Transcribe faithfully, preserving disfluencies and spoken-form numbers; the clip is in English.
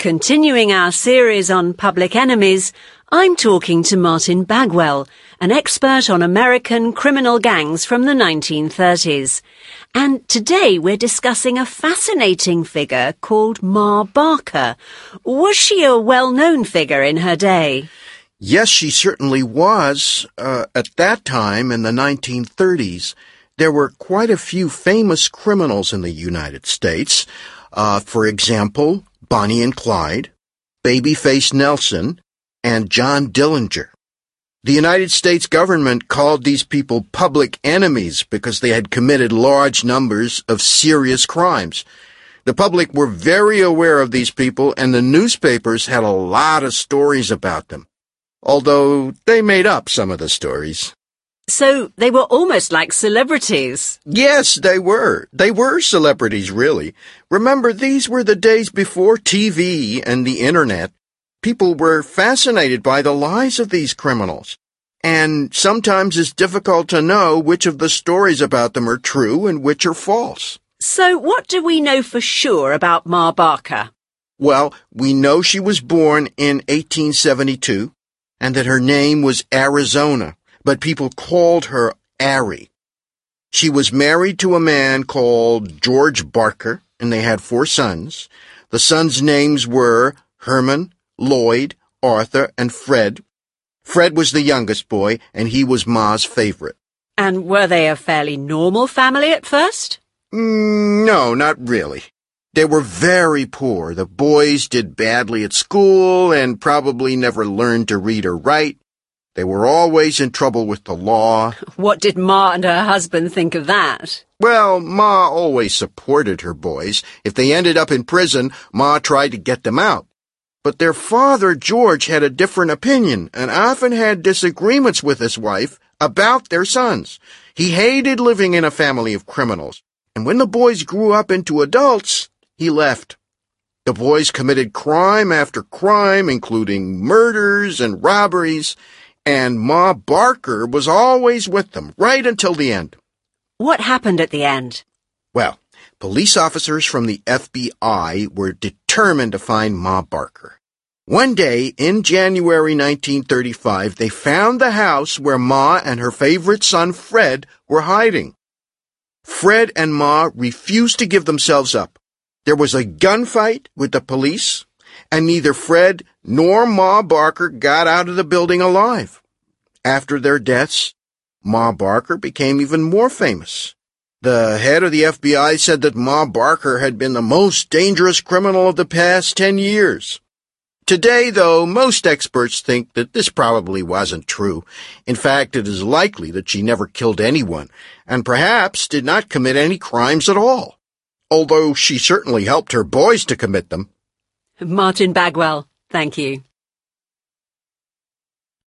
Continuing our series on public enemies, I'm talking to Martin Bagwell, an expert on American criminal gangs from the nineteen thirties. And today we're discussing a fascinating figure called Ma Barker. Was she a well-known figure in her day? Yes, she certainly was. Uh, at that time, in the nineteen thirties, there were quite a few famous criminals in the United States. Uh, for example, Bonnie and Clyde, Babyface Nelson, and John Dillinger. The United States government called these people public enemies because they had committed large numbers of serious crimes. The public were very aware of these people, and the newspapers had a lot of stories about them, although they made up some of the stories. So they were almost like celebrities. Yes, they were. They were celebrities, really. Remember, these were the days before T V and the Internet. People were fascinated by the lives of these criminals, and sometimes it's difficult to know which of the stories about them are true and which are false. So what do we know for sure about Ma Barker? Well, we know she was born in eighteen seventy-two, and that her name was Arizona, but people called her Ari. She was married to a man called George Barker, and they had four sons. The sons' names were Herman, Lloyd, Arthur, and Fred. Fred was the youngest boy, and he was Ma's favorite. And were they a fairly normal family at first? Mm, no, not really. They were very poor. The boys did badly at school and probably never learned to read or write. They were always in trouble with the law. What did Ma and her husband think of that? Well, Ma always supported her boys. If they ended up in prison, Ma tried to get them out. But their father, George, had a different opinion and often had disagreements with his wife about their sons. He hated living in a family of criminals, and when the boys grew up into adults, he left. The boys committed crime after crime, including murders and robberies, and Ma Barker was always with them, right until the end. What happened at the end? Well, police officers from the F B I were determined to find Ma Barker. One day, in January nineteen thirty-five, they found the house where Ma and her favorite son, Fred, were hiding. Fred and Ma refused to give themselves up. There was a gunfight with the police, and neither Fred nor Ma Barker got out of the building alive. After their deaths, Ma Barker became even more famous. The head of the F B I said that Ma Barker had been the most dangerous criminal of the past ten years. Today, though, most experts think that this probably wasn't true. In fact, it is likely that she never killed anyone, and perhaps did not commit any crimes at all, although she certainly helped her boys to commit them. Martin Bagwell, thank you.